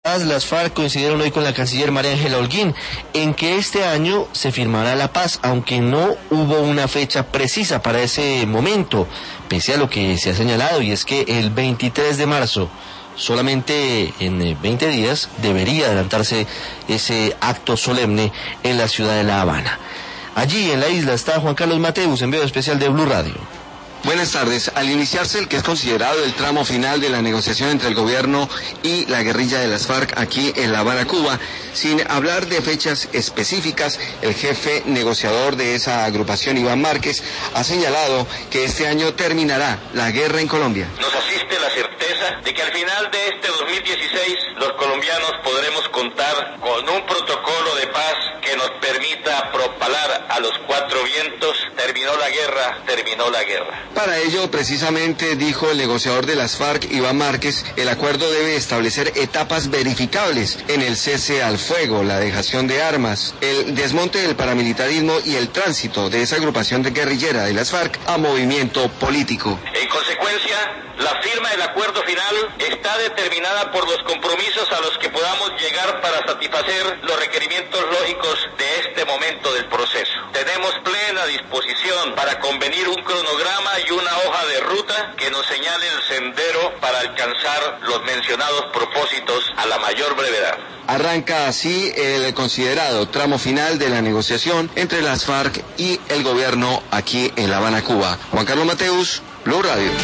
Las FARC coincidieron hoy con la canciller María Ángela Holguín en que este año se firmará la paz, aunque no hubo una fecha precisa para ese momento, pese a lo que se ha señalado, y es que el 23 de marzo, solamente en 20 días, debería adelantarse ese acto solemne en la ciudad de La Habana. Allí en la isla está Juan Carlos Mateus, enviado especial de Blue Radio. Buenas tardes. Al iniciarse el que es considerado el tramo final de la negociación entre el gobierno y la guerrilla de las FARC aquí en La Habana, Cuba, sin hablar de fechas específicas, el jefe negociador de esa agrupación, Iván Márquez, ha señalado que este año terminará la guerra en Colombia. Nos asiste la certeza de que al final de este 2016 los colombianos podremos contar con un protocolo de paz que nos permita propalar a los cuatro vientos: terminó la guerra, terminó la guerra. Para ello, precisamente, dijo el negociador de las FARC, Iván Márquez, el acuerdo debe establecer etapas verificables en el cese al fuego, la dejación de armas, el desmonte del paramilitarismo y el tránsito de esa agrupación de guerrillera de las FARC a movimiento político. En consecuencia, la firma del acuerdo final está determinada por los compromisos a los que podamos llegar para satisfacer los requerimientos lógicos de este momento del proceso. Tenemos plena disposición para convenir un cronograma y una hoja de ruta que nos señale el sendero para alcanzar los mencionados propósitos a la mayor brevedad. Arranca así el considerado tramo final de la negociación entre las FARC y el gobierno aquí en La Habana, Cuba. Juan Carlos Mateus, Blue Radio.